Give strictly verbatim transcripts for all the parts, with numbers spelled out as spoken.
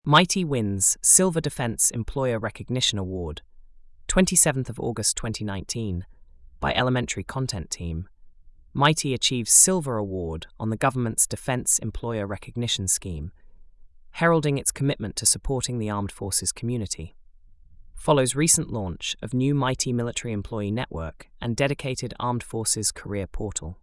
Mighty wins Silver Defense Employer Recognition Award, twenty-seventh of August twenty nineteen, by Elementary Content Team. Mighty achieves Silver Award on the government's Defense Employer Recognition Scheme, heralding its commitment to supporting the armed forces community. Follows recent launch of new Mighty Military Employee Network and dedicated Armed Forces Career Portal.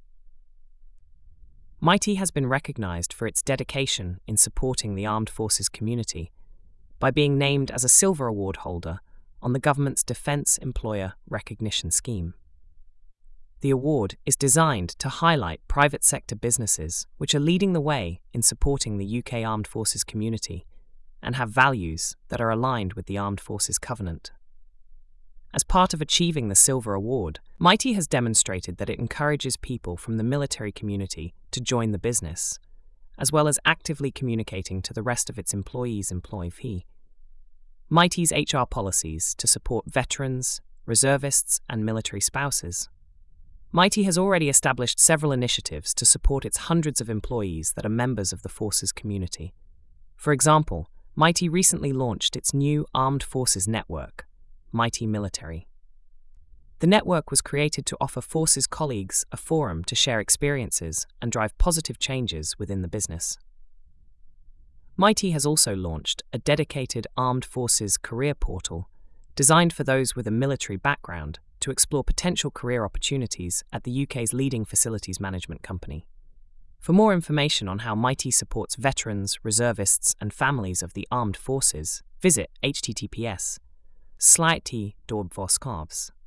Mighty has been recognized for its dedication in supporting the armed forces community by being named as a Silver Award holder on the government's Defense Employer Recognition Scheme. The award is designed to highlight private sector businesses which are leading the way in supporting the U K Armed Forces community and have values that are aligned with the Armed Forces Covenant. As part of achieving the Silver Award, Mighty has demonstrated that it encourages people from the military community to join the business, as well as actively communicating to the rest of its employees' employee. Mighty's H R policies to support veterans, reservists, and military spouses. Mighty has already established several initiatives to support its hundreds of employees that are members of the forces community. For example, Mighty recently launched its new Armed Forces Network, Mighty Military. The network was created to offer forces colleagues a forum to share experiences and drive positive changes within the business. Mighty has also launched a dedicated Armed Forces Career Portal designed for those with a military background to explore potential career opportunities at the U K's leading facilities management company. For more information on how Mighty supports veterans, reservists, and families of the armed forces, visit h t t p s slash t dot voskavs.